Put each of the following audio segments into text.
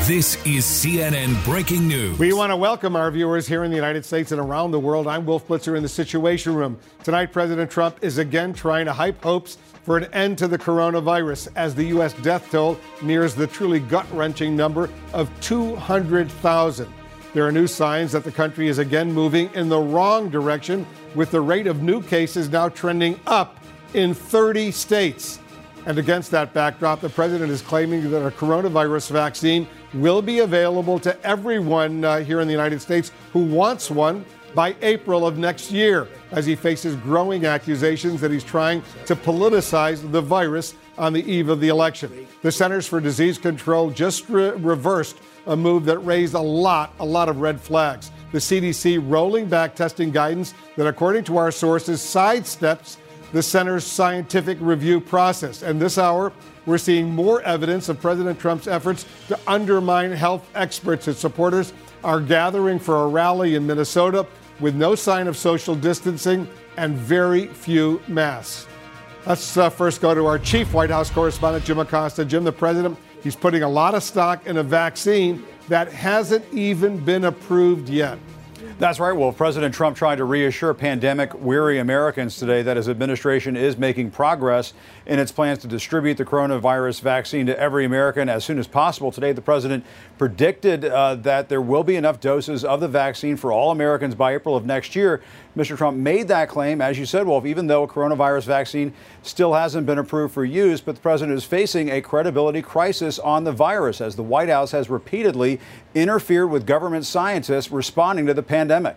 This is CNN Breaking News. We want to welcome our viewers here in the United States and around the world. I'm Wolf Blitzer in the Situation Room. Tonight, President Trump is again trying to hype hopes for an end to the coronavirus as the U.S. death toll nears the truly gut-wrenching number of 200,000. There are new signs that the country is again moving in the wrong direction, with the rate of new cases now trending up in 30 states. And against that backdrop, the president is claiming that a coronavirus vaccine will be available to everyone here in the United States who wants one by April of next year, as he faces growing accusations that he's trying to politicize the virus on the eve of the election. The Centers for Disease Control just reversed a move that raised a lot of red flags. The CDC rolling back testing guidance that, according to our sources, sidesteps the center's scientific review process. And this hour, we're seeing more evidence of President Trump's efforts to undermine health experts. His supporters are gathering for a rally in Minnesota with no sign of social distancing and very few masks. Let's first go to our chief White House correspondent, Jim Acosta. Jim, the president, he's putting a lot of stock in a vaccine that hasn't even been approved yet. That's right, Wolf. President Trump tried to reassure pandemic-weary Americans today that his administration is making progress in its plans to distribute the coronavirus vaccine to every American as soon as possible. Today, the president predicted that there will be enough doses of the vaccine for all Americans by April of next year. Mr. Trump made that claim, as you said, Wolf, even though a coronavirus vaccine still hasn't been approved for use. But the president is facing a credibility crisis on the virus, as the White House has repeatedly interfered with government scientists responding to the pandemic.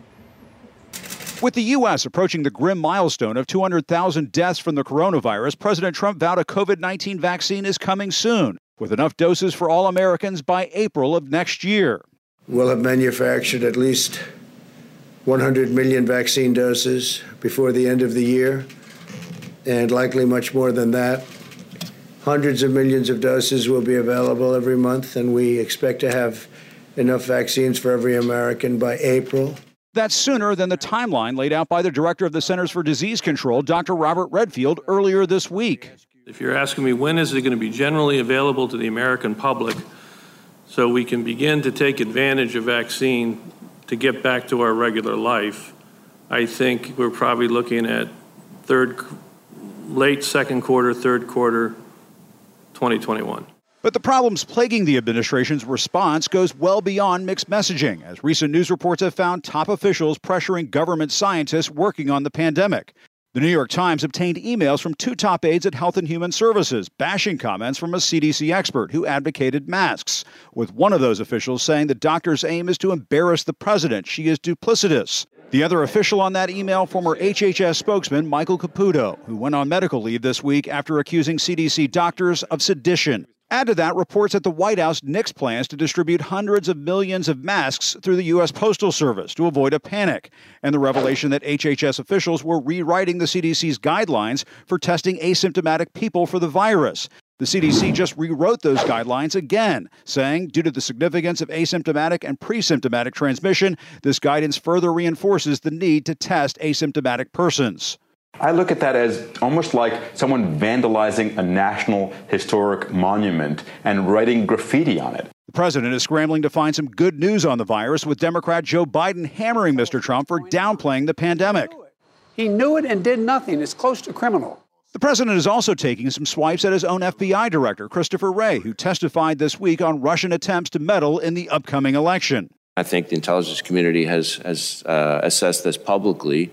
With the U.S. approaching the grim milestone of 200,000 deaths from the coronavirus, President Trump vowed a COVID-19 vaccine is coming soon, with enough doses for all Americans by April of next year. We'll have manufactured at least 100 million vaccine doses before the end of the year, and likely much more than that. Hundreds of millions of doses will be available every month, and we expect to have enough vaccines for every American by April. That's sooner than the timeline laid out by the director of the Centers for Disease Control, Dr. Robert Redfield, earlier this week. If you're asking me when is it going to be generally available to the American public so we can begin to take advantage of vaccine to get back to our regular life, I think we're probably looking at late second quarter, third quarter, 2021. But the problems plaguing the administration's response goes well beyond mixed messaging, as recent news reports have found top officials pressuring government scientists working on the pandemic. The New York Times obtained emails from two top aides at Health and Human Services, bashing comments from a CDC expert who advocated masks, with one of those officials saying the doctor's aim is to embarrass the president. She is duplicitous. The other official on that email, former HHS spokesman Michael Caputo, who went on medical leave this week after accusing CDC doctors of sedition. Add to that reports that the White House nixed plans to distribute hundreds of millions of masks through the U.S. Postal Service to avoid a panic, and the revelation that HHS officials were rewriting the CDC's guidelines for testing asymptomatic people for the virus. The CDC just rewrote those guidelines again, saying, due to the significance of asymptomatic and pre-symptomatic transmission, this guidance further reinforces the need to test asymptomatic persons. I look at that as almost like someone vandalizing a national historic monument and writing graffiti on it. The president is scrambling to find some good news on the virus, with Democrat Joe Biden hammering Mr. Trump for downplaying the pandemic. He knew it and did nothing. It's close to criminal. The president is also taking some swipes at his own FBI director, Christopher Wray, who testified this week on Russian attempts to meddle in the upcoming election. I think the intelligence community has assessed this publicly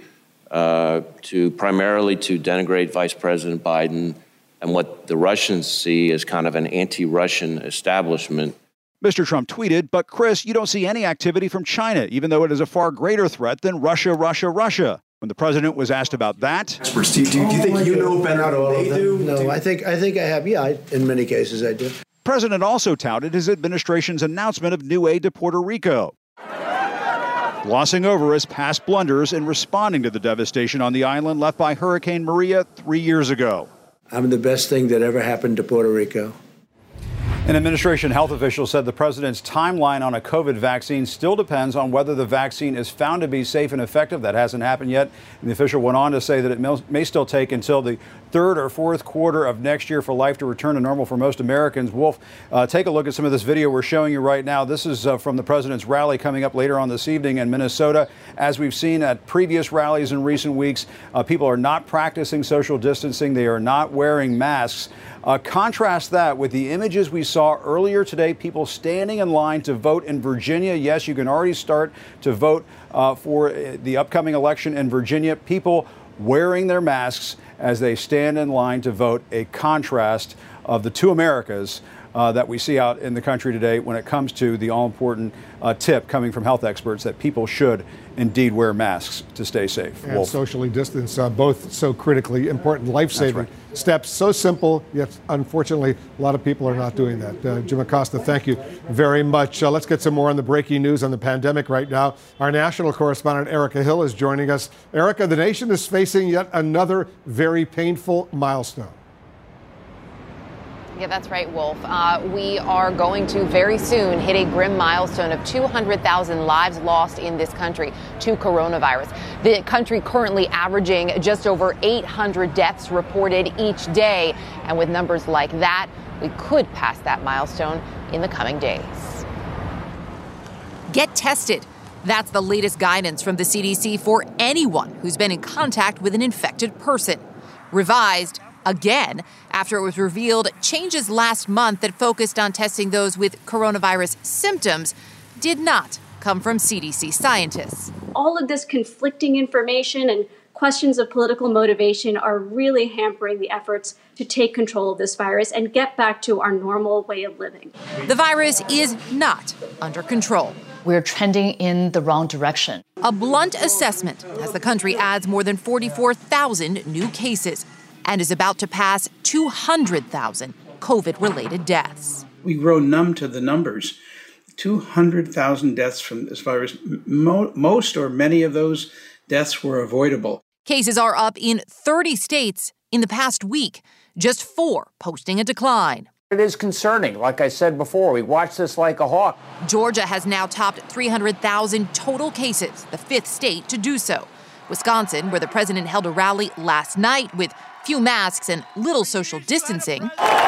primarily to denigrate Vice President Biden and what the Russians see as kind of an anti-Russian establishment. Mr. Trump tweeted, "But Chris, you don't see any activity from China, even though it is a far greater threat than Russia. When the president was asked about that, do you think you know better than they do? No, I think I have. Yeah, in many cases I do. The president also touted his administration's announcement of new aid to Puerto Rico, glossing over his past blunders in responding to the devastation on the island left by Hurricane Maria 3 years ago. I'm the best thing that ever happened to Puerto Rico. An administration health official said the president's timeline on a COVID vaccine still depends on whether the vaccine is found to be safe and effective. That hasn't happened yet. And the official went on to say that it may still take until the third or fourth quarter of next year for life to return to normal for most Americans. Wolf, take a look at some of this video we're showing you right now. This is from the president's rally coming up later on this evening in Minnesota. As we've seen at previous rallies in recent weeks, people are not practicing social distancing. They are not wearing masks. Contrast that with the images we saw earlier today, people standing in line to vote in Virginia. Yes, you can already start to vote for the upcoming election in Virginia. People wearing their masks as they stand in line to vote, a contrast of the two Americas that we see out in the country today when it comes to the all-important tip coming from health experts that people should indeed wear masks to stay safe. And socially distance, both so critically important, life-saving steps. So simple, yet unfortunately, a lot of people are not doing that. Jim Acosta, thank you very much. Let's get some more on the breaking news on the pandemic right now. Our national correspondent, Erica Hill, is joining us. Erica, the nation is facing yet another very painful milestone. Yeah, that's right, Wolf. We are going to very soon hit a grim milestone of 200,000 lives lost in this country to coronavirus. The country currently averaging just over 800 deaths reported each day. And with numbers like that, we could pass that milestone in the coming days. Get tested. That's the latest guidance from the CDC for anyone who's been in contact with an infected person. Revised again after it was revealed changes last month that focused on testing those with coronavirus symptoms did not come from CDC scientists. All of this conflicting information and questions of political motivation are really hampering the efforts to take control of this virus and get back to our normal way of living. The virus is not under control. We're trending in the wrong direction. A blunt assessment as the country adds more than 44,000 new cases and is about to pass 200,000 COVID-related deaths. We grow numb to the numbers. 200,000 deaths from this virus. Most or many of those deaths were avoidable. Cases are up in 30 states in the past week, just 4 posting a decline. It is concerning. Like I said before, we watch this like a hawk. Georgia has now topped 300,000 total cases, the 5th state to do so. Wisconsin, where the president held a rally last night with few masks and little social distancing,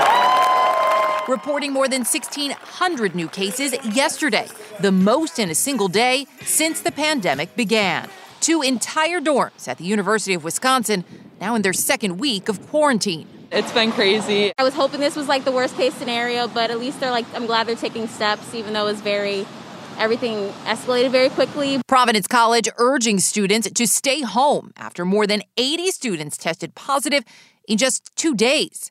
reporting more than 1,600 new cases yesterday, the most in a single day since the pandemic began. 2 entire dorms at the University of Wisconsin now in their 2nd week of quarantine. It's been crazy. I was hoping this was like the worst case scenario, but at least I'm glad they're taking steps, even though everything escalated very quickly. Providence College urging students to stay home after more than 80 students tested positive in just 2 days.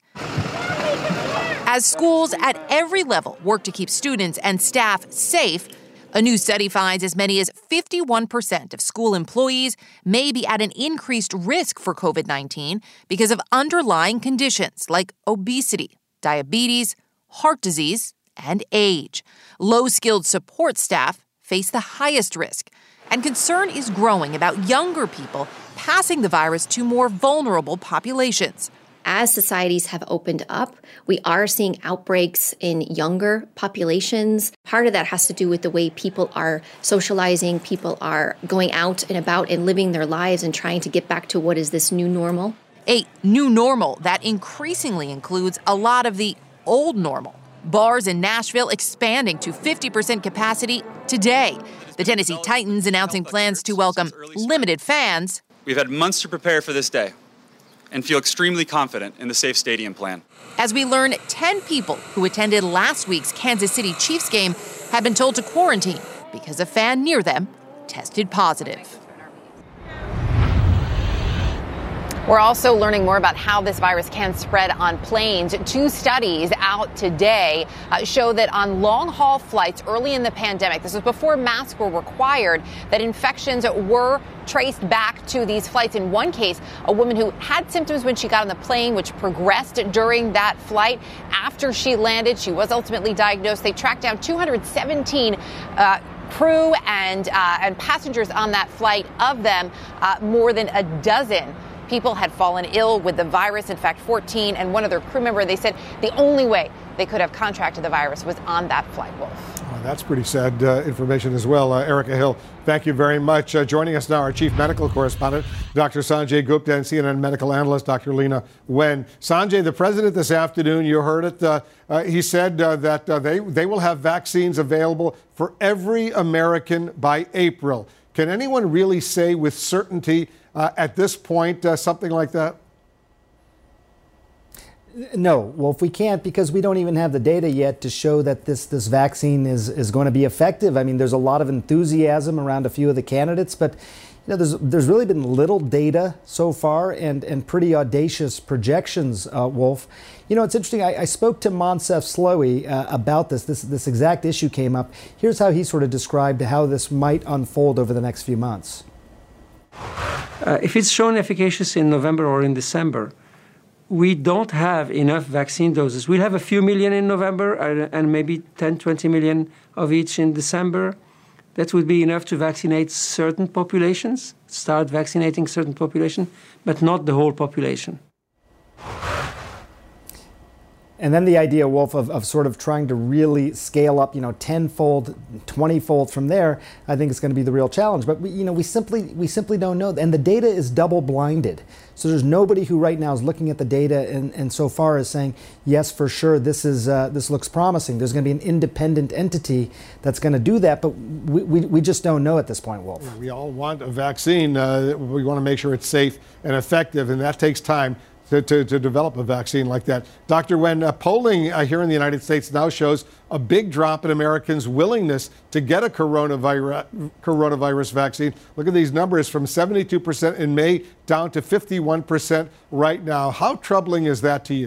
As schools at every level work to keep students and staff safe, a new study finds as many as 51% of school employees may be at an increased risk for COVID-19 because of underlying conditions like obesity, diabetes, heart disease, and age. Low-skilled support staff face the highest risk, and concern is growing about younger people passing the virus to more vulnerable populations. As societies have opened up, we are seeing outbreaks in younger populations. Part of that has to do with the way people are socializing, people are going out and about and living their lives and trying to get back to what is this new normal. A new normal that increasingly includes a lot of the old normal. Bars in Nashville expanding to 50% capacity today. The Tennessee Titans announcing plans to welcome limited fans. We've had months to prepare for this day and feel extremely confident in the Safe Stadium plan. As we learn, 10 people who attended last week's Kansas City Chiefs game have been told to quarantine because a fan near them tested positive. We're also learning more about how this virus can spread on planes. 2 studies out today show that on long-haul flights early in the pandemic, this was before masks were required, that infections were traced back to these flights. In one case, a woman who had symptoms when she got on the plane, which progressed during that flight. After she landed, she was ultimately diagnosed. They tracked down 217 crew and passengers on that flight. Of them, more than a dozen people had fallen ill with the virus. In fact, 14 and one other crew member, they said the only way they could have contracted the virus was on that flight, Wolf. Oh, that's pretty sad information as well. Erica Hill, thank you very much. Joining us now, our chief medical correspondent, Dr. Sanjay Gupta, and CNN medical analyst, Dr. Leana Wen. Sanjay, the president this afternoon, you heard it, he said that they will have vaccines available for every American by April. Can anyone really say with certainty at this point something like that? No, Wolf, we can't, because we don't even have the data yet to show that this vaccine is going to be effective. I mean, there's a lot of enthusiasm around a few of the candidates, but there's really been little data so far and pretty audacious projections, Wolf. It's interesting. I spoke to Moncef Slaoui about this exact issue came up. Here's how he sort of described how this might unfold over the next few months. If it's shown efficacious in November or in December, we don't have enough vaccine doses. We'll have a few million in November and maybe 10, 20 million of each in December. That would be enough to vaccinate certain populations, start vaccinating certain population, but not the whole population. And then the idea, Wolf, of sort of trying to really scale up, 10-fold, 20-fold from there, I think is going to be the real challenge. But we simply don't know. And the data is double-blinded. So there's nobody who right now is looking at the data and so far is saying, yes, for sure, this looks promising. There's going to be an independent entity that's going to do that. But we just don't know at this point, Wolf. We all want a vaccine. We want to make sure it's safe and effective, and that takes time to develop a vaccine like that. Dr. Wen, polling here in the United States now shows a big drop in Americans' willingness to get a coronavirus vaccine. Look at these numbers, from 72% in May down to 51% right now. How troubling is that to you?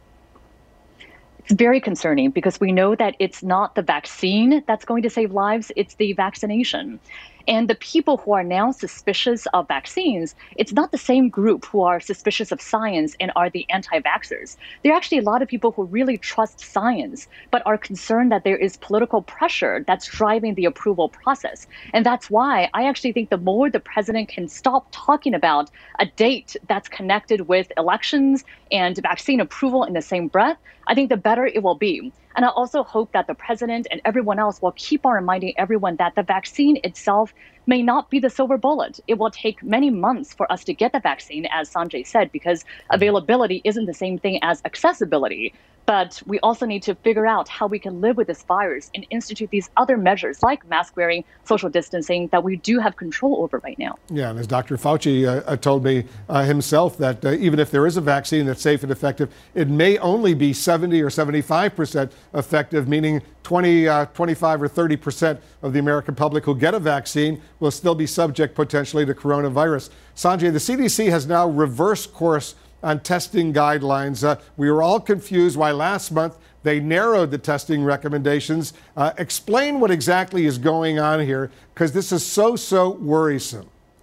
It's very concerning, because we know that it's not the vaccine that's going to save lives, it's the vaccination. And the people who are now suspicious of vaccines, it's not the same group who are suspicious of science and are the anti-vaxxers. There are actually a lot of people who really trust science, but are concerned that there is political pressure that's driving the approval process. And that's why I actually think the more the president can stop talking about a date that's connected with elections and vaccine approval in the same breath, I think the better it will be. And I also hope that the president and everyone else will keep on reminding everyone that the vaccine itself may not be the silver bullet. It will take many months for us to get the vaccine, as Sanjay said, because availability isn't the same thing as accessibility. But we also need to figure out how we can live with this virus and institute these other measures like mask wearing, social distancing, that we do have control over right now. Yeah, and as Dr. Fauci told me himself, that even if there is a vaccine that's safe and effective, it may only be 70 or 75% effective, meaning 20, 25 or 30% of the American public who get a vaccine will still be subject potentially to coronavirus. Sanjay, the CDC has now reversed course on testing guidelines. We were all confused why last month they narrowed the testing recommendations. Explain what exactly is going on here, because this is so worrisome.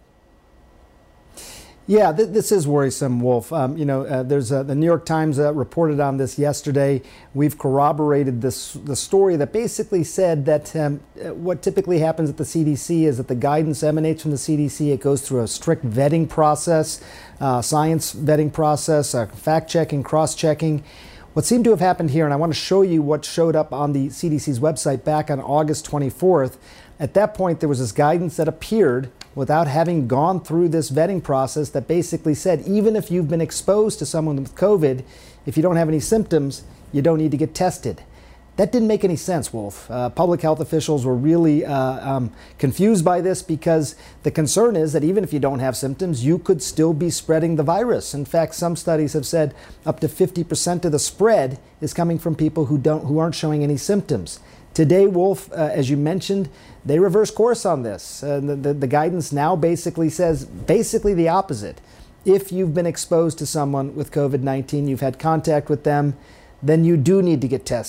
Yeah, this is worrisome, Wolf. There's the New York Times reported on this yesterday. We've corroborated the story that basically said that what typically happens at the CDC is that the guidance emanates from the CDC. It goes through a strict vetting process, science vetting process, fact-checking, cross-checking. What seemed to have happened here, and I want to show you what showed up on the CDC's website back on August 24th. At that point, there was this guidance that appeared without having gone through this vetting process that basically said, even if you've been exposed to someone with COVID, if you don't have any symptoms, you don't need to get tested. That didn't make any sense, Wolf. Public health officials were really confused by this, because the concern is that even if you don't have symptoms, you could still be spreading the virus. In fact, some studies have said up to 50% of the spread is coming from people who aren't showing any symptoms. Today, Wolf, as you mentioned, they reverse course on this. The guidance now basically says the opposite. If you've been exposed to someone with COVID-19, you've had contact with them, then you do need to get tested.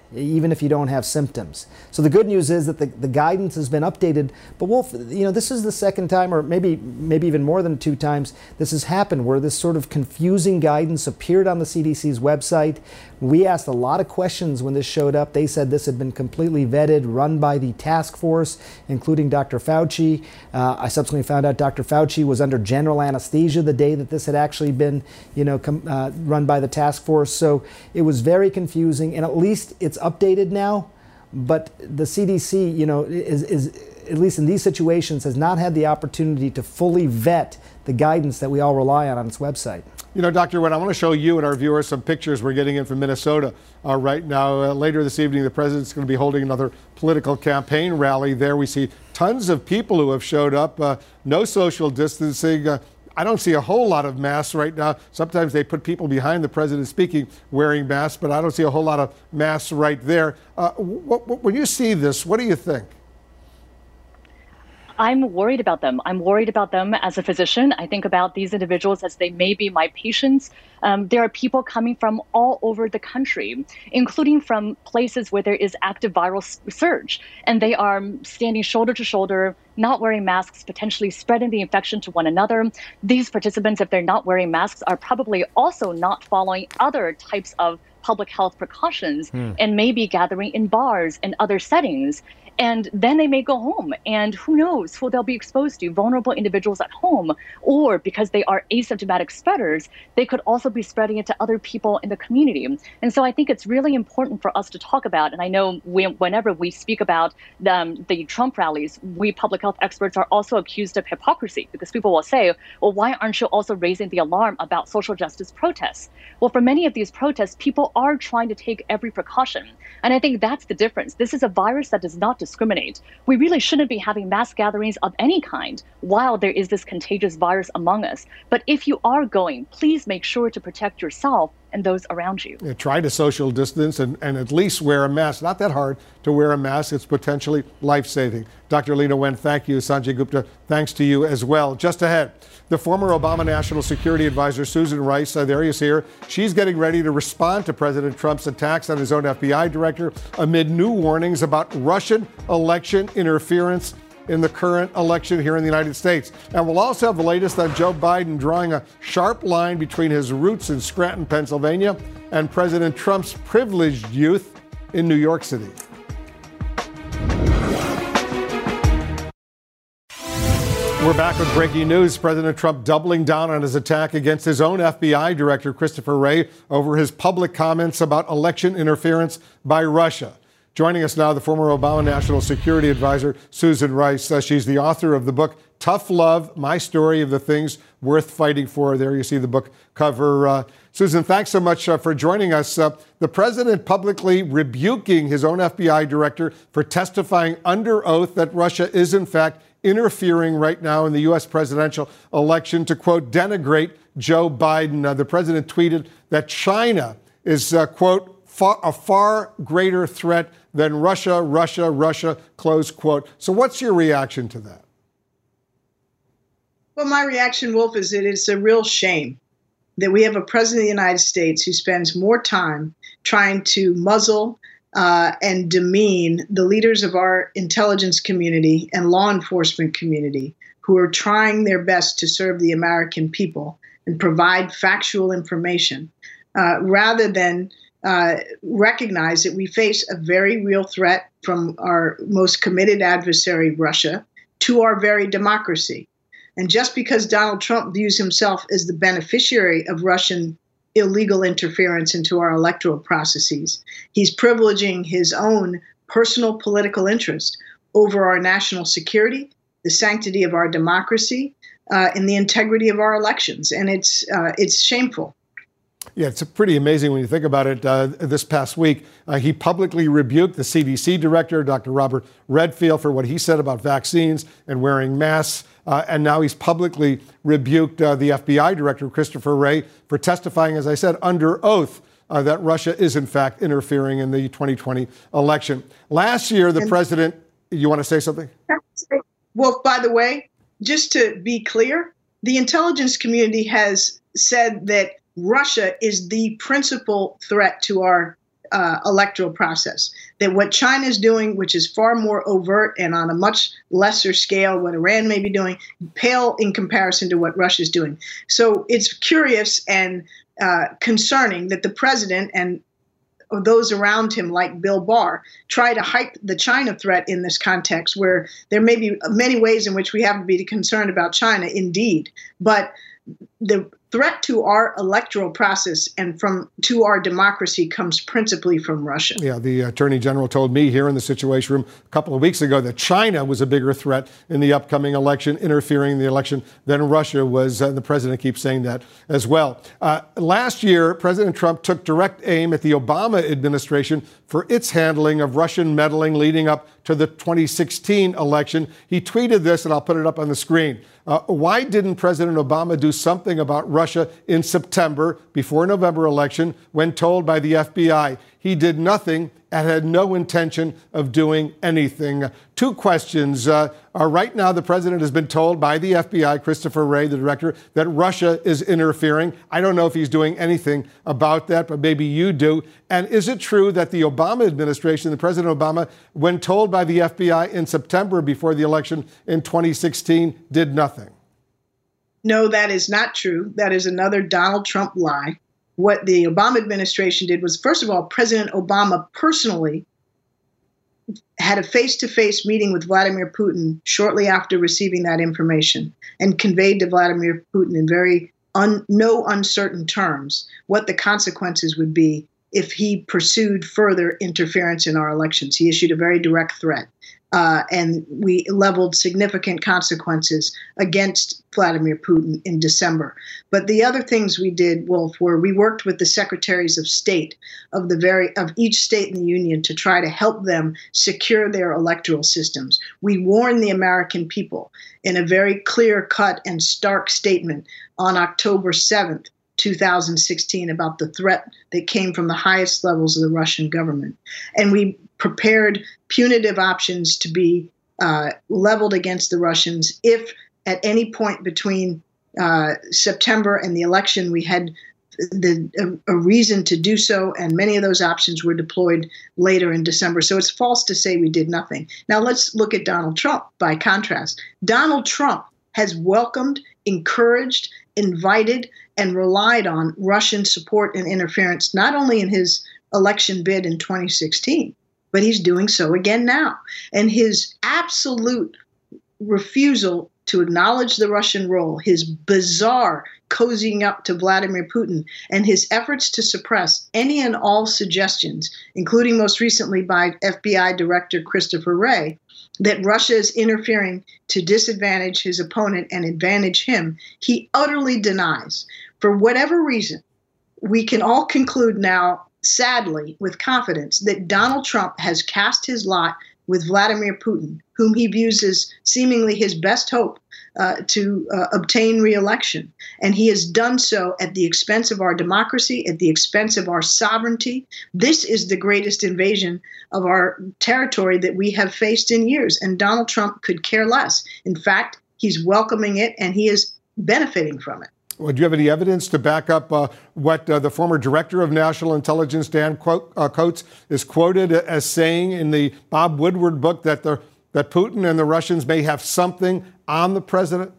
even if you don't have symptoms. So the good news is that the guidance has been updated. But Wolf, this is the second time, or maybe even more than 2 times, this has happened where this sort of confusing guidance appeared on the CDC's website. We asked a lot of questions when this showed up. They said this had been completely vetted, run by the task force, including Dr. Fauci. I subsequently found out Dr. Fauci was under general anesthesia the day that this had actually been, run by the task force. So it was very confusing, and at least it's updated now. But the CDC, is at least in these situations, has not had the opportunity to fully vet the guidance that we all rely on its website. Dr. Wen, I want to show you and our viewers some pictures we're getting in from Minnesota right now. Later this evening, the president's going to be holding another political campaign rally there. We see tons of people who have showed up, no social distancing. I don't see a whole lot of masks right now. Sometimes they put people behind the president speaking wearing masks, but I don't see a whole lot of masks right there. When you see this, what do you think? I'm worried about them. I'm worried about them as a physician. I think about these individuals as they may be my patients. There are people coming from all over the country, including from places where there is active viral surge. And they are standing shoulder to shoulder, not wearing masks, potentially spreading the infection to one another. These participants, if they're not wearing masks, are probably also not following other types of public health precautions and may be gathering in bars and other settings. And then they may go home, and who knows who they'll be exposed to, vulnerable individuals at home, or because they are asymptomatic spreaders, they could also be spreading it to other people in the community. And so I think it's really important for us to talk about, and I know whenever we speak about the Trump rallies, we public health experts are also accused of hypocrisy, because people will say, well, why aren't you also raising the alarm about social justice protests? Well, for many of these protests, people are trying to take every precaution. And I think that's the difference. This is a virus that does not discriminate. We really shouldn't be having mass gatherings of any kind while there is this contagious virus among us. But if you are going, please make sure to protect yourself and those around you. Try to social distance and at least wear a mask. Not that hard to wear a mask. It's potentially life-saving. Dr. Leana Wen, thank you. Sanjay Gupta, thanks to you as well. Just ahead, the former Obama National Security Advisor, Susan Rice, there he is here. She's getting ready to respond to President Trump's attacks on his own FBI director amid new warnings about Russian election interference in the current election here in the United States. And we'll also have the latest on Joe Biden drawing a sharp line between his roots in Scranton, Pennsylvania, and President Trump's privileged youth in New York City. We're back with breaking news. President Trump doubling down on his attack against his own FBI director, Christopher Wray, over his public comments about election interference by Russia. Joining us now, the former Obama National Security Advisor, Susan Rice. She's the author of the book, Tough Love, My Story of the Things Worth Fighting For. There you see the book cover. Susan, thanks so much for joining us. The president publicly rebuking his own FBI director for testifying under oath that Russia is, in fact, interfering right now in the U.S. presidential election to, quote, denigrate Joe Biden. The president tweeted that China is, quote, a far greater threat than Russia, close quote. So what's your reaction to that? Well, my reaction, Wolf, is that it's a real shame that we have a president of the United States who spends more time trying to muzzle and demean the leaders of our intelligence community and law enforcement community who are trying their best to serve the American people and provide factual information, rather than recognize that we face a very real threat from our most committed adversary, Russia, to our very democracy. And just because Donald Trump views himself as the beneficiary of Russian illegal interference into our electoral processes, he's privileging his own personal political interest over our national security, the sanctity of our democracy, and the integrity of our elections. And it's shameful. Yeah, it's pretty amazing when you think about it. This past week, he publicly rebuked the CDC director, Dr. Robert Redfield, for what he said about vaccines and wearing masks. And now he's publicly rebuked the FBI director, Christopher Wray, for testifying, as I said, under oath that Russia is, in fact, interfering in the 2020 election. Last year, the president, you want to say something? Well, by the way, just to be clear, the intelligence community has said that Russia is the principal threat to our electoral process. That what China is doing, which is far more overt and on a much lesser scale, what Iran may be doing, pale in comparison to what Russia is doing. So it's curious and concerning that the president and those around him, like Bill Barr, try to hype the China threat in this context, where there may be many ways in which we have to be concerned about China, indeed. But the threat to our electoral process and to our democracy comes principally from Russia. Yeah, the Attorney General told me here in the Situation Room a couple of weeks ago that China was a bigger threat in the upcoming election, interfering in the election, than Russia was. The president keeps saying that as well. Last year, President Trump took direct aim at the Obama administration for its handling of Russian meddling leading up to the 2016 election. He tweeted this, and I'll put it up on the screen. Why didn't President Obama do something about Russia in September, before November election, when told by the FBI? He did nothing and had no intention of doing anything. Two questions. Right now, the president has been told by the FBI, Christopher Wray, the director, that Russia is interfering. I don't know if he's doing anything about that, but maybe you do. And is it true that the Obama administration, the President Obama, when told by the FBI in September before the election in 2016, did nothing? No, that is not true. That is another Donald Trump lie. What the Obama administration did was, first of all, President Obama personally had a face-to-face meeting with Vladimir Putin shortly after receiving that information and conveyed to Vladimir Putin in very no uncertain terms what the consequences would be if he pursued further interference in our elections. He issued a very direct threat. And we leveled significant consequences against Vladimir Putin in December. But the other things we did, Wolf, were we worked with the secretaries of state of each state in the union to try to help them secure their electoral systems. We warned the American people in a very clear-cut and stark statement on October 7th, 2016, about the threat that came from the highest levels of the Russian government. And we prepared punitive options to be leveled against the Russians if at any point between September and the election we had a reason to do so, and many of those options were deployed later in December. So it's false to say we did nothing. Now let's look at Donald Trump by contrast. Donald Trump has welcomed, encouraged, invited, and relied on Russian support and interference, not only in his election bid in 2016, but he's doing so again now. And his absolute refusal to acknowledge the Russian role, his bizarre cozying up to Vladimir Putin, and his efforts to suppress any and all suggestions, including most recently by FBI Director Christopher Wray, that Russia is interfering to disadvantage his opponent and advantage him, he utterly denies. For whatever reason, we can all conclude now, sadly, with confidence, that Donald Trump has cast his lot with Vladimir Putin, whom he views as seemingly his best hope to obtain re-election. And he has done so at the expense of our democracy, at the expense of our sovereignty. This is the greatest invasion of our territory that we have faced in years, and Donald Trump could care less. In fact, he's welcoming it, and he is benefiting from it. Well, do you have any evidence to back up what the former director of national intelligence, Dan Coates, is quoted as saying in the Bob Woodward book that Putin and the Russians may have something on the president?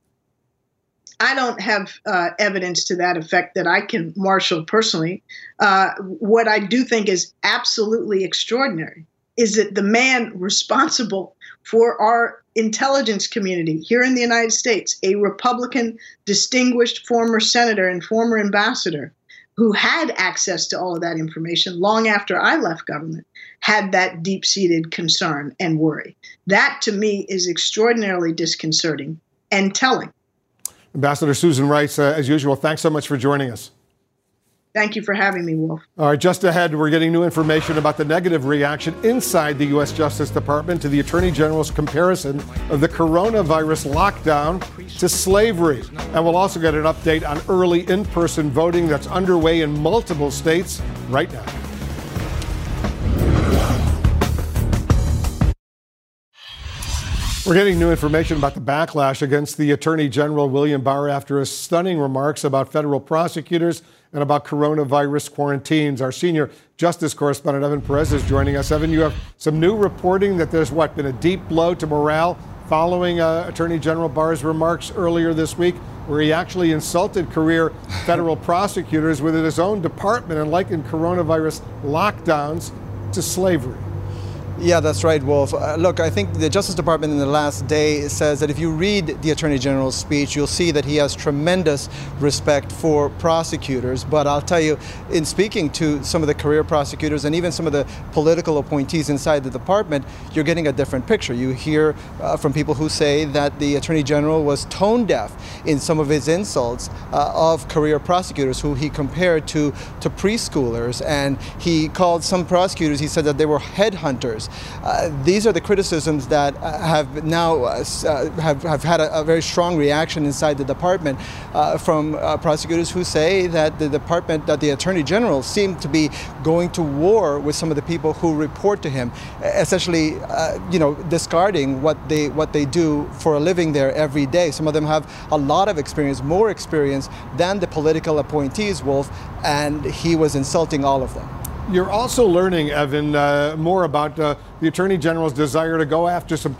I don't have evidence to that effect that I can marshal personally. What I do think is absolutely extraordinary is that the man responsible for our intelligence community here in the United States, a Republican distinguished former senator and former ambassador who had access to all of that information long after I left government, had that deep-seated concern and worry. That, to me, is extraordinarily disconcerting and telling. Ambassador Susan Rice, as usual, thanks so much for joining us. Thank you for having me, Wolf. All right, just ahead, we're getting new information about the negative reaction inside the U.S. Justice Department to the Attorney General's comparison of the coronavirus lockdown to slavery. And we'll also get an update on early in-person voting that's underway in multiple states right now. We're getting new information about the backlash against the Attorney General William Barr after his stunning remarks about federal prosecutors and about coronavirus quarantines. Our senior justice correspondent, Evan Perez, is joining us. Evan, you have some new reporting that there's, been a deep blow to morale following Attorney General Barr's remarks earlier this week, where he actually insulted career federal prosecutors within his own department and likened coronavirus lockdowns to slavery. Yeah, that's right, Wolf. Look, I think the Justice Department in the last day says that if you read the Attorney General's speech, you'll see that he has tremendous respect for prosecutors. But I'll tell you, in speaking to some of the career prosecutors and even some of the political appointees inside the department, you're getting a different picture. You hear from people who say that the Attorney General was tone deaf in some of his insults of career prosecutors who he compared to preschoolers. And he called some prosecutors, he said that they were headhunters. These are the criticisms that have now have had a very strong reaction inside the department from prosecutors who say that the department, that the Attorney General seemed to be going to war with some of the people who report to him, essentially, discarding what they do for a living there every day. Some of them have a lot of experience, more experience than the political appointees, Wolf, and he was insulting all of them. You're also learning, Evan, more about the Attorney General's desire to go after some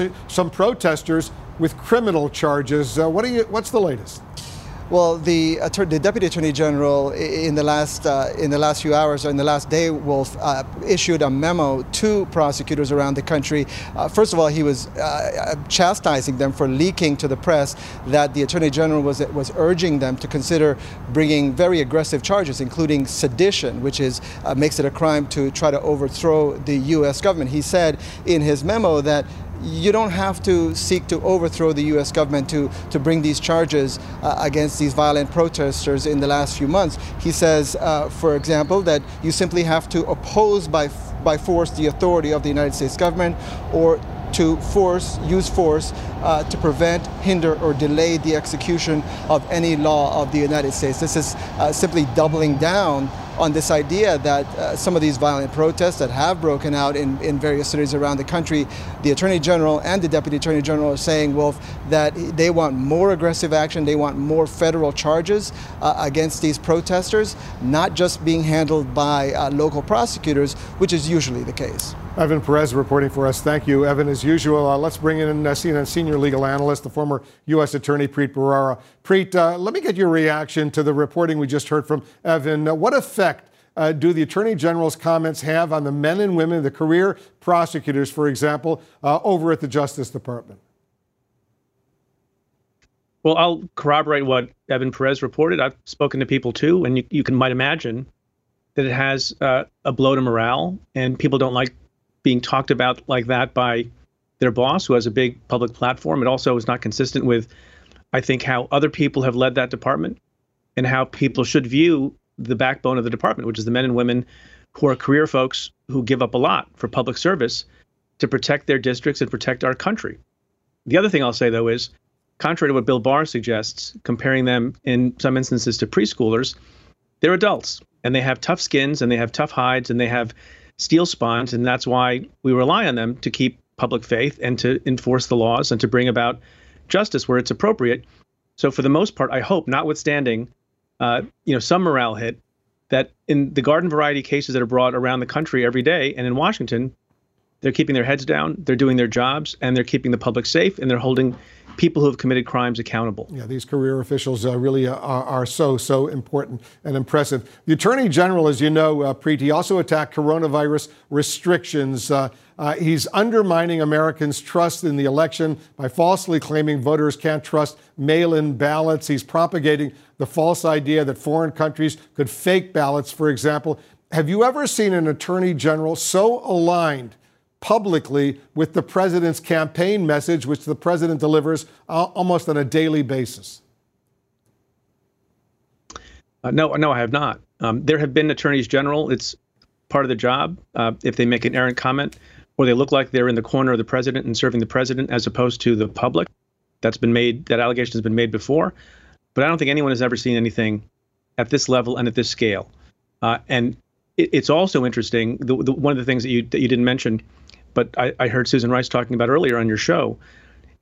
protesters with criminal charges. What's the latest? Well, the Deputy Attorney General in the last few hours, or in the last day, Wolf, issued a memo to prosecutors around the country. First of all, he was chastising them for leaking to the press that the Attorney General was urging them to consider bringing very aggressive charges, including sedition, which makes it a crime to try to overthrow the U.S. government. He said in his memo that you don't have to seek to overthrow the U.S. government to bring these charges against these violent protesters in the last few months. He says, for example, that you simply have to oppose by force the authority of the United States government, or to use force to prevent, hinder, or delay the execution of any law of the United States. This is simply doubling down on this idea that some of these violent protests that have broken out in various cities around the country, the Attorney General and the Deputy Attorney General are saying, Wolf, that they want more aggressive action, they want more federal charges against these protesters, not just being handled by local prosecutors, which is usually the case. Evan Perez reporting for us. Thank you, Evan. As usual, let's bring in CNN senior legal analyst, the former U.S. Attorney Preet Bharara. Preet, let me get your reaction to the reporting we just heard from Evan. What effect do the Attorney General's comments have on the men and women, the career prosecutors, for example, over at the Justice Department? Well, I'll corroborate what Evan Perez reported. I've spoken to people too, and you might imagine that it has a blow to morale, and people don't like being talked about like that by their boss, who has a big public platform. It also is not consistent with, I think, how other people have led that department and how people should view the backbone of the department, which is the men and women who are career folks who give up a lot for public service to protect their districts and protect our country. The other thing I'll say, though, is contrary to what Bill Barr suggests, comparing them in some instances to preschoolers, they're adults and they have tough skins and they have tough hides and they have steel spines, and that's why we rely on them to keep public faith and to enforce the laws and to bring about justice where it's appropriate. So for the most part, I hope, notwithstanding some morale hit, that in the garden variety cases that are brought around the country every day and in Washington, they're keeping their heads down, they're doing their jobs, and they're keeping the public safe, and they're holding people who have committed crimes accountable. Yeah, these career officials really are so important and impressive. The Attorney General, as you know, Preet, he also attacked coronavirus restrictions. He's undermining Americans' trust in the election by falsely claiming voters can't trust mail-in ballots. He's propagating the false idea that foreign countries could fake ballots, for example. Have you ever seen an Attorney General so aligned publicly with the president's campaign message, which the president delivers almost on a daily basis? No, I have not. There have been attorneys general. It's part of the job. If they make an errant comment or they look like they're in the corner of the president and serving the president as opposed to the public, that allegation has been made before. But I don't think anyone has ever seen anything at this level and at this scale. And it's also interesting. One of the things that you didn't mention, but I heard Susan Rice talking about earlier on your show,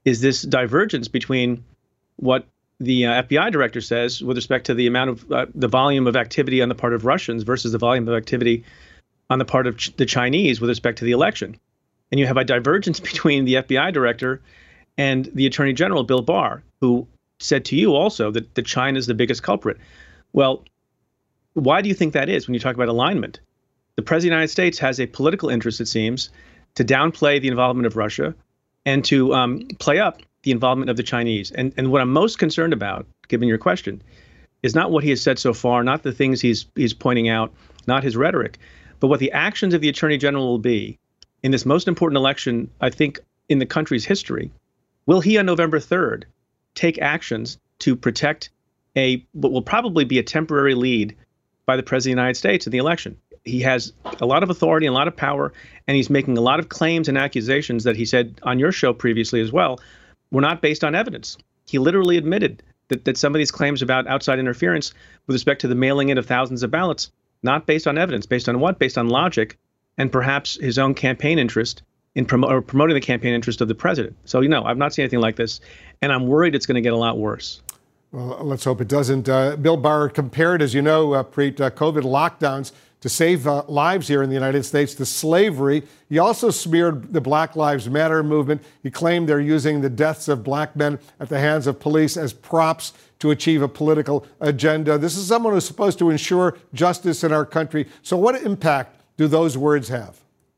is this divergence between what the FBI director says with respect to the amount of the volume of activity on the part of Russians versus the volume of activity on the part of the Chinese with respect to the election. And you have a divergence between the FBI director and the Attorney General, Bill Barr, who said to you also that China is the biggest culprit. Well, why do you think that is when you talk about alignment? The President of the United States has a political interest, it seems, to downplay the involvement of Russia and to play up the involvement of the Chinese. And what I'm most concerned about, given your question, is not what he has said so far, not the things he's pointing out, not his rhetoric, but what the actions of the Attorney General will be in this most important election, I think, in the country's history. Will he on November 3rd take actions to protect what will probably be a temporary lead by the President of the United States in the election? He has a lot of authority and a lot of power, and he's making a lot of claims and accusations that he said on your show previously as well were not based on evidence. He literally admitted that some of these claims about outside interference with respect to the mailing in of thousands of ballots, not based on evidence. Based on what? Based on logic and perhaps his own campaign interest in promoting the campaign interest of the president. So, I've not seen anything like this, and I'm worried it's going to get a lot worse. Well, let's hope it doesn't. Bill Barr compared, as you know, Preet, COVID lockdowns to save lives here in the United States to slavery. He also smeared the Black Lives Matter movement. He claimed they're using the deaths of black men at the hands of police as props to achieve a political agenda. This is someone who's supposed to ensure justice in our country. So what impact do those words have?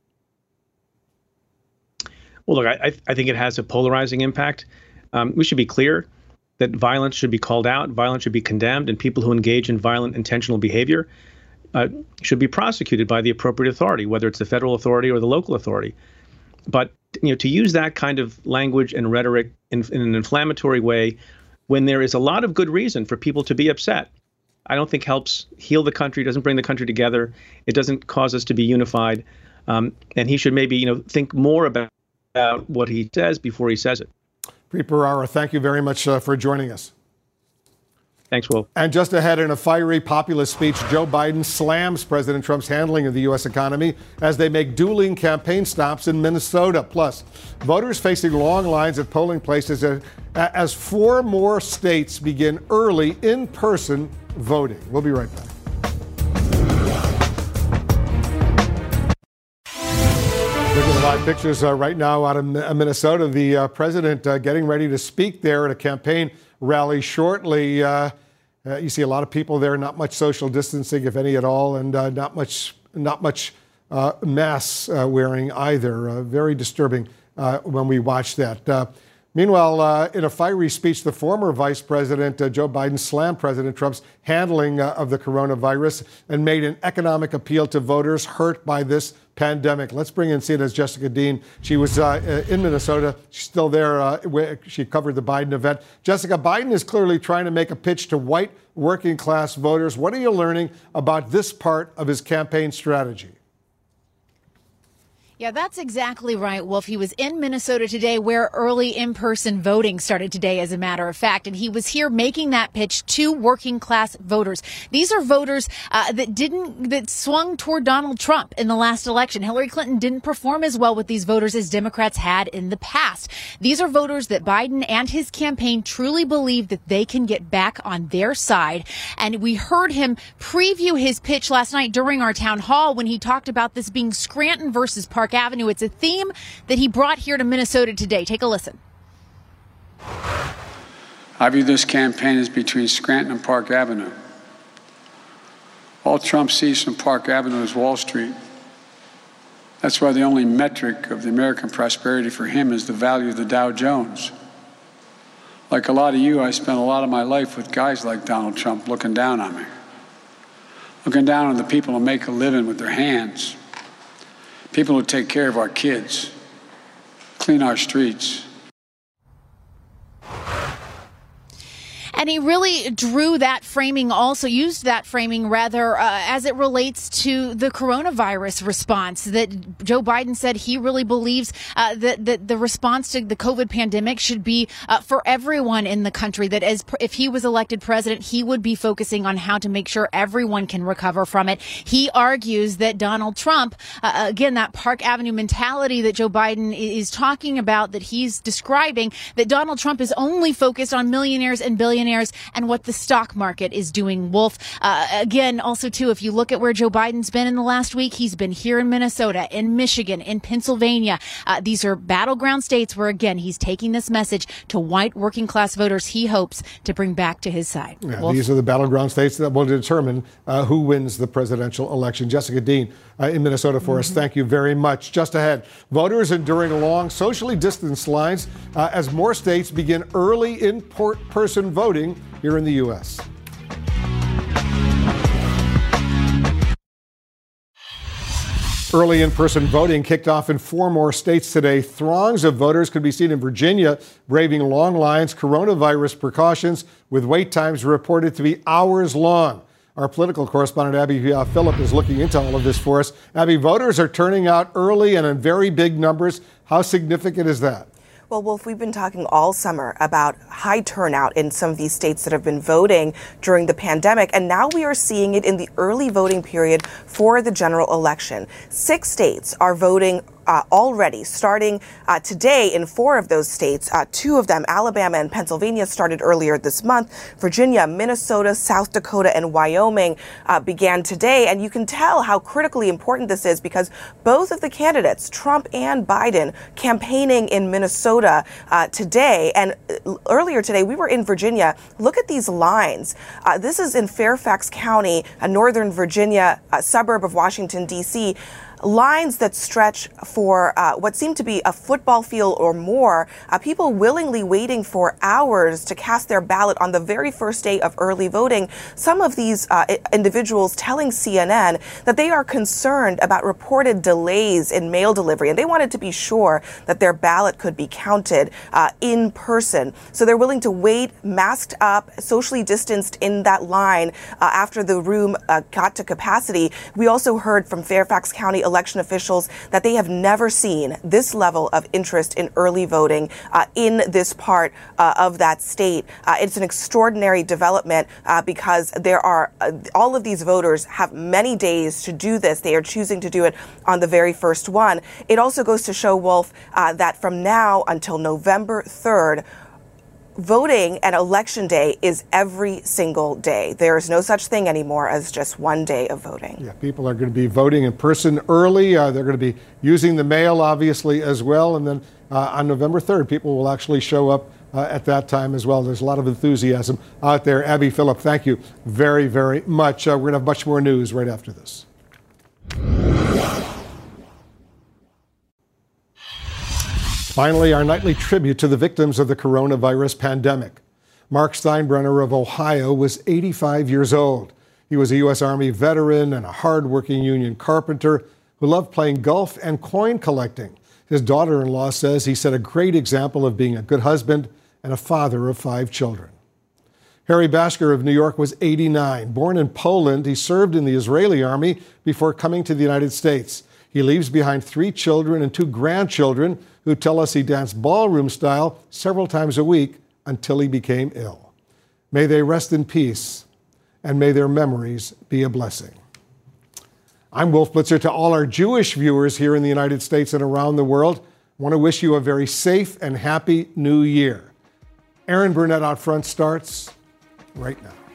Well, look, I think it has a polarizing impact. We should be clear that violence should be called out, violence should be condemned, and people who engage in violent intentional behavior should be prosecuted by the appropriate authority, whether it's the federal authority or the local authority. But to use that kind of language and rhetoric in an inflammatory way when there is a lot of good reason for people to be upset, I don't think helps heal the country, doesn't bring the country together. It doesn't cause us to be unified. And he should maybe think more about what he says before he says it. Preet Bharara, thank you very much for joining us. Thanks, Will. And just ahead, in a fiery populist speech, Joe Biden slams President Trump's handling of the U.S. economy as they make dueling campaign stops in Minnesota. Plus, voters facing long lines at polling places as 4 more states begin early in-person voting. We'll be right back. Look at the live pictures right now out of Minnesota. The president getting ready to speak there at a campaign rally shortly. You see a lot of people there, not much social distancing, if any at all, and not much mask wearing either. Very disturbing when we watch that. Meanwhile, in a fiery speech, the former Vice President, Joe Biden, slammed President Trump's handling of the coronavirus and made an economic appeal to voters hurt by this pandemic. Let's bring in CNN's Jessica Dean. She was in Minnesota. She's still there. She covered the Biden event. Jessica, Biden is clearly trying to make a pitch to white working class voters. What are you learning about this part of his campaign strategy? Yeah, that's exactly right, Wolf. He was in Minnesota today where early in-person voting started today, as a matter of fact. And he was here making that pitch to working class voters. These are voters that swung toward Donald Trump in the last election. Hillary Clinton didn't perform as well with these voters as Democrats had in the past. These are voters that Biden and his campaign truly believe that they can get back on their side. And we heard him preview his pitch last night during our town hall when he talked about this being Scranton versus Park Avenue. It's a theme that he brought here to Minnesota today. Take a listen. I view this campaign as between Scranton and Park Avenue. All Trump sees from Park Avenue is Wall Street. That's why the only metric of the American prosperity for him is the value of the Dow Jones. Like a lot of you, I spent a lot of my life with guys like Donald Trump looking down on me. Looking down on the people who make a living with their hands. People who take care of our kids, clean our streets. And he really drew that framing, also used that framing rather as it relates to the coronavirus response, that Joe Biden said he really believes that the response to the COVID pandemic should be for everyone in the country, that if he was elected president, he would be focusing on how to make sure everyone can recover from it. He argues that Donald Trump, again, that Park Avenue mentality that Joe Biden is talking about, that he's describing, that Donald Trump is only focused on millionaires and billionaires and what the stock market is doing. Wolf, again, also, too, if you look at where Joe Biden's been in the last week, he's been here in Minnesota, in Michigan, in Pennsylvania. These are battleground states where, again, he's taking this message to white working class voters he hopes to bring back to his side. Yeah, these are the battleground states that will determine who wins the presidential election. Jessica Dean in Minnesota for us. Thank you very much. Just ahead, voters enduring long socially distanced lines as more states begin early in-person voting here in the U.S. Early in-person voting kicked off in 4 more states today. Throngs of voters could be seen in Virginia, braving long lines, coronavirus precautions, with wait times reported to be hours long. Our political correspondent, Abby Phillip, is looking into all of this for us. Abby, voters are turning out early and in very big numbers. How significant is that? Well, Wolf, we've been talking all summer about high turnout in some of these states that have been voting during the pandemic, and now we are seeing it in the early voting period for the general election. 6 states are voting already, starting today in 4 of those states. 2 of them, Alabama and Pennsylvania, started earlier this month. Virginia, Minnesota, South Dakota, and Wyoming began today. And you can tell how critically important this is because both of the candidates, Trump and Biden, campaigning in Minnesota today. And earlier today, we were in Virginia. Look at these lines. This is in Fairfax County, a Northern Virginia suburb of Washington, D.C., lines that stretch for what seemed to be a football field or more, people willingly waiting for hours to cast their ballot on the very first day of early voting. Some of these individuals telling CNN that they are concerned about reported delays in mail delivery, and they wanted to be sure that their ballot could be counted in person. So they're willing to wait, masked up, socially distanced in that line after the room got to capacity. We also heard from Fairfax County election officials that they have never seen this level of interest in early voting in this part of that state. It's an extraordinary development because there are all of these voters have many days to do this. They are choosing to do it on the very first one. It also goes to show, Wolf, that from now until November 3rd, voting and election day is every single day. There is no such thing anymore as just one day of voting. Yeah, people are going to be voting in person early. They're going to be using the mail, obviously, as well. And then on November 3rd, people will actually show up at that time as well. There's a lot of enthusiasm out there. Abby Phillip, thank you very, very much. We're going to have much more news right after this. Finally, our nightly tribute to the victims of the coronavirus pandemic. Mark Steinbrenner of Ohio was 85 years old. He was a U.S. Army veteran and a hardworking union carpenter who loved playing golf and coin collecting. His daughter-in-law says he set a great example of being a good husband and a father of 5 children. Harry Bashker of New York was 89. Born in Poland, he served in the Israeli army before coming to the United States. He leaves behind 3 children and 2 grandchildren who tell us he danced ballroom style several times a week until he became ill. May they rest in peace, and may their memories be a blessing. I'm Wolf Blitzer. To all our Jewish viewers here in the United States and around the world, I want to wish you a very safe and happy new year. Aaron Burnett Out Front starts right now.